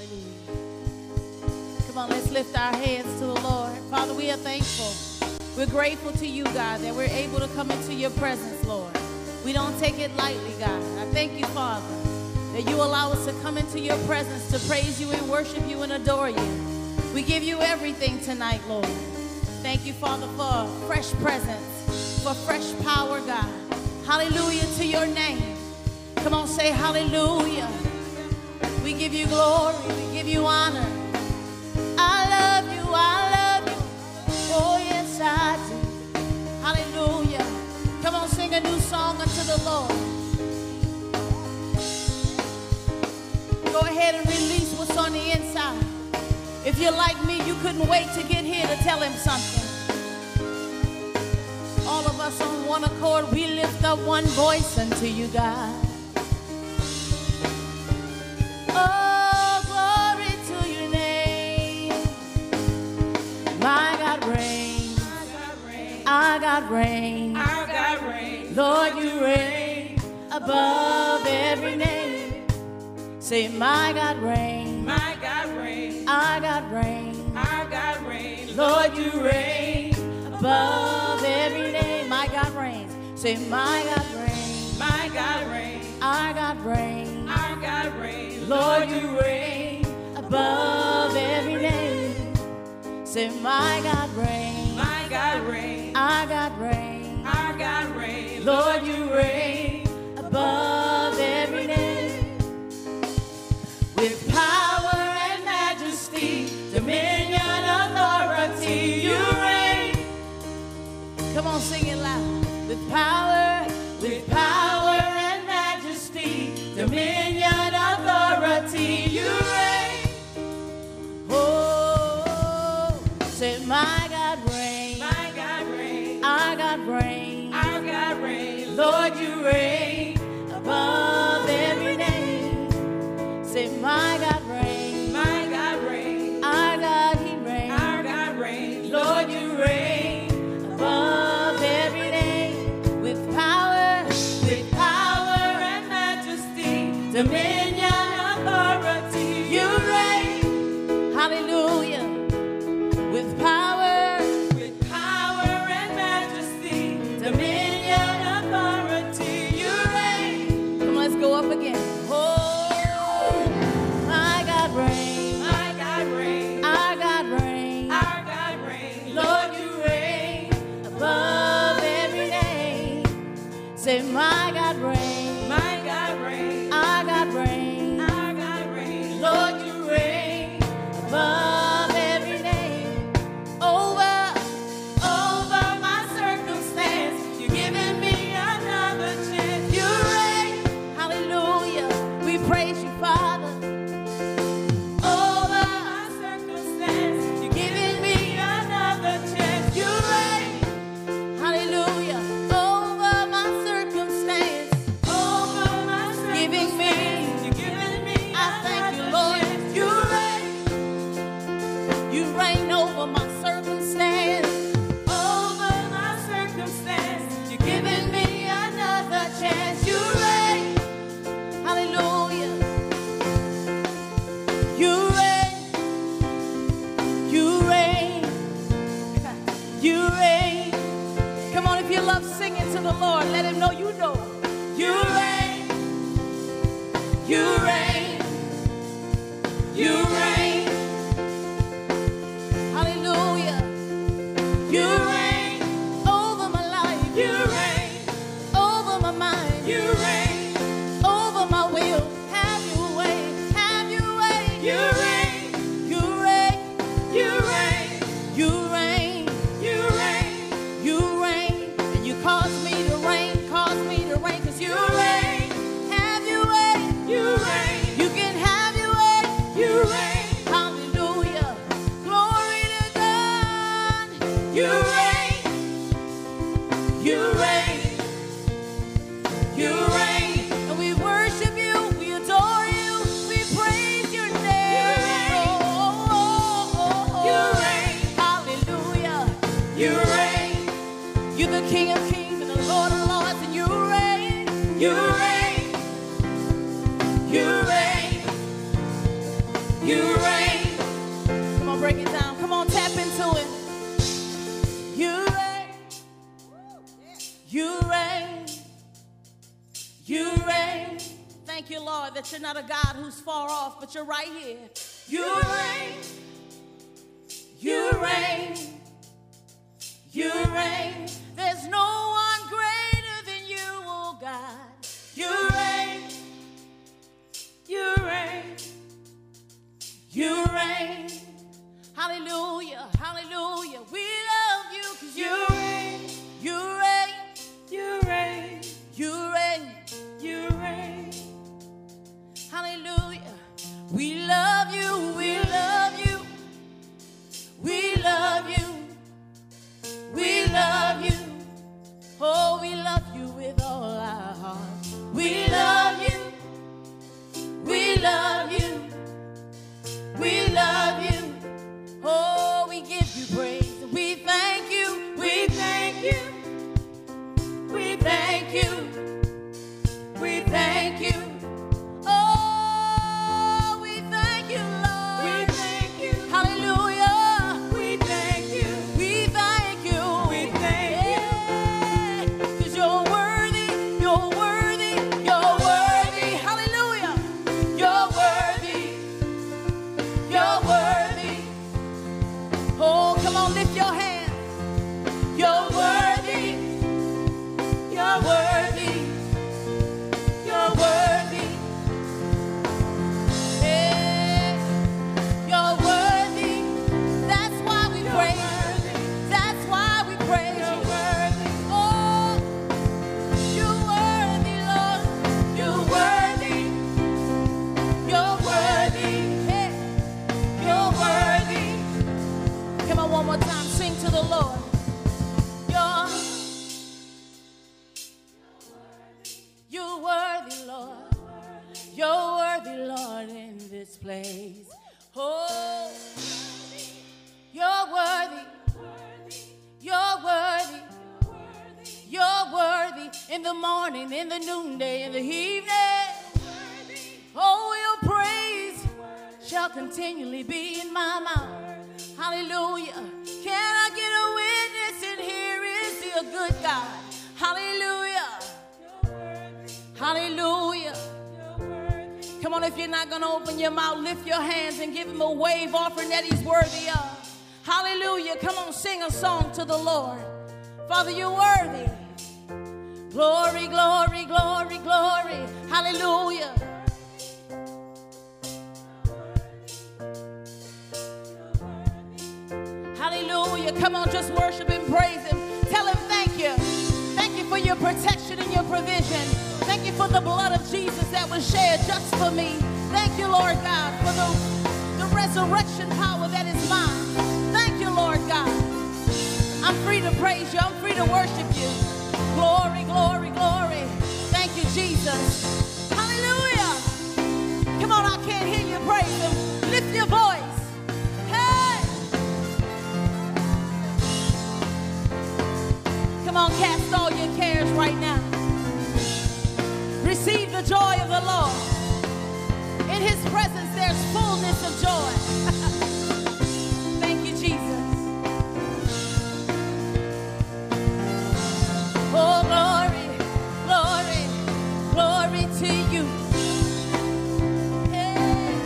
Come on, let's lift our hands to the Lord. Father, we are thankful. We're grateful to you, God, that we're able to come into your presence, Lord. We don't take it lightly, God. I thank you, Father, that you allow us to come into your presence to praise you and worship you and adore you. We give you everything tonight, Lord. Thank you, Father, for fresh presence, for fresh power, God. Hallelujah to your name. Come on, say hallelujah. We give you glory. We give you honor. I love you. I love you. Oh, yes, I do. Hallelujah. Come on, sing a new song unto the Lord. Go ahead and release what's on the inside. If you're like me, you couldn't wait to get here to tell him something. All of us on one accord, we lift up one voice unto you, God. Oh, glory to your name. My God reigns. Our God reigns. Our God reigns. Lord, you reign above every name. Say, my God reigns. My God reigns. Our God reigns. Our God reigns. Lord, you reign above every name. My God reigns. Say, my God reigns. My God reigns. Our God reigns. Our God reigns. Lord, you reign above every name. Say, my God reigns. My God reigns. Our God reigns. Our God reigns. Lord, you reign above every name. With power and majesty, dominion, authority, you reign. Come on, sing it loud. With power and majesty, dominion, authority, you reign. Oh, say, my God reigns. My God reigns. Our God reigns. Our God reigns. Lord, you reign above every name. Say, my God reigns. My God reigns. Our God, he reigns. Our God reigns. Lord, you reign above every name. With power and majesty, dominion, authority, you reign. Hallelujah. With power and majesty, dominion, authority, you reign. Come on, let's go up again. Oh, my God reigns. My God reigns. Our God reigns. Our God reigns. Lord, you reign above every name. Say, my God reigns. My God reigns. Our God reigns. Our God reigns. Lord, you reign above every name. Over my circumstance, you're giving me another chance. You reign. Hallelujah. We praise you, Father. Over My circumstance, you're giving me another chance. You reign. Hallelujah. Over my circumstance, over my giving me. you're giving me I thank you, Lord. You reign. You reign over my circumstance. over my circumstance. You're giving me another chance. You reign. Hallelujah. You reign. You reign. You reign. Come on, if you love singing to the Lord, let him know you know. You reign. You reign. You reign. Hallelujah. You reign over my life. You reign. Over my mind. You reign. Over my will. Have your way. Have your way. You reign. You reign. You reign. You reign. You reign. You reign. And you cause me to reign. Cause me to reign. Cause you reign. Have your way. You reign. You can have your way. You reign. Hallelujah. Glory to God. You reign. You reign. You reign. And we worship you. We adore you. We praise your name. You reign. Hallelujah. You reign. You're the King of Kings and the Lord of Lords, and you reign. You reign. You reign. You reign. Come on, break it down. Come on, tap into it. You reign. You reign. You reign. Thank you, Lord, that you're not a God who's far off, but you're right here. You reign. You reign. You reign. There's no one greater than you, oh God. You reign. You reign. You reign. Hallelujah, hallelujah. We love you because You reign. you reign, You reign. you reign. You reign. Hallelujah. We love you, we love you. We love you. We love you. Oh, we love you with all our heart. We love you. We love you. We love you. Oh, we give you praise. We thank you. We thank you. We thank you. We thank you. Oh, we thank you, Lord. We thank you. Hallelujah. We thank you. We thank you. We thank you. Yeah, 'cause you're worthy. You're worthy. You're worthy. Hallelujah. You're worthy. You're worthy. Oh, come on, lift your hand. You're worthy. You're worthy. You're worthy. Yeah, you're worthy. That's why we You're praise you. worthy. That's why we praise You're you. worthy. Oh, you're worthy, Lord. You're worthy. You're worthy. Hey, You're worthy. come on, one more time. Sing to the Lord. You're worthy, Lord. You're worthy, Lord, in this place. Oh, you're worthy. You're worthy. You're worthy in the morning, in the noonday, in the evening. Oh, your praise shall continually be in my mouth. Hallelujah. Can I get a witness in here? Is he a good God? Hallelujah. Hallelujah. Come on, if you're not going to open your mouth, lift your hands and give him a wave offering that he's worthy of. Hallelujah. Come on, sing a song to the Lord. Father, you're worthy. Glory, glory, glory, glory. Hallelujah. Hallelujah. Come on, just worship and praise him. Tell him thank you. Thank you for your protection and your provision. Thank you for the blood of Jesus that was shed just for me. Thank you, Lord God, for the resurrection power that is mine. Thank you, Lord God. I'm free to praise you. I'm free to worship you. Glory, glory, glory. Thank you, Jesus. Hallelujah. Come on, I can't hear you praise him. Lift your voice. Hey. Come on, cast all your cares right now. Receive the joy of the Lord. In his presence, there's fullness of joy. Thank you, Jesus. Oh, glory, glory, glory to you. Hey.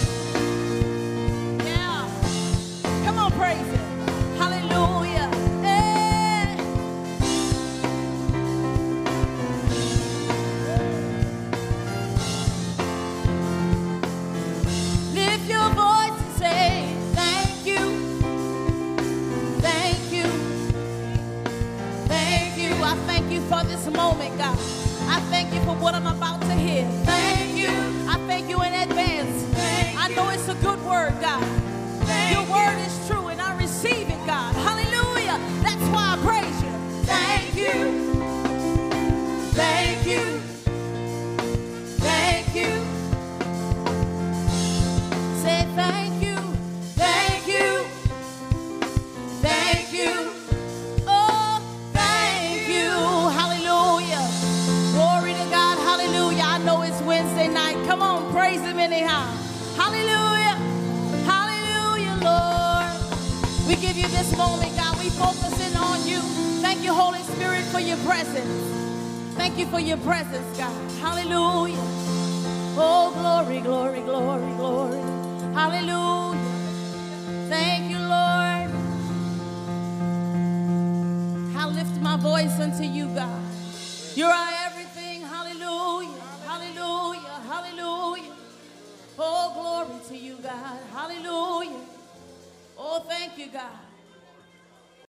Yeah. Come on, praise him. Hallelujah. Hey. Lift your voice and say, thank you. Thank you. Thank you. I thank you for this moment, God. I thank you for what I'm about to hear. Thank you. I thank you in advance. I know it's a good word, God. Your word is true, and I receive it, God. Hallelujah. That's why I praise you. Thank you. Thank you. Thank you. Say thank you. Thank you. Thank you. Oh, thank you. Hallelujah. Glory to God. Hallelujah. I know it's Wednesday night. Come on, praise him anyhow. Hallelujah. We give you this moment, God. We focus in on you. Thank you, Holy Spirit, for your presence. Thank you for your presence, God. Hallelujah. Oh, glory, glory, glory, glory. Hallelujah. Thank you, Lord. I lift my voice unto you, God. You're our everything. Hallelujah. Hallelujah. Hallelujah. Oh, glory to you, God. Hallelujah. Oh, thank you, God.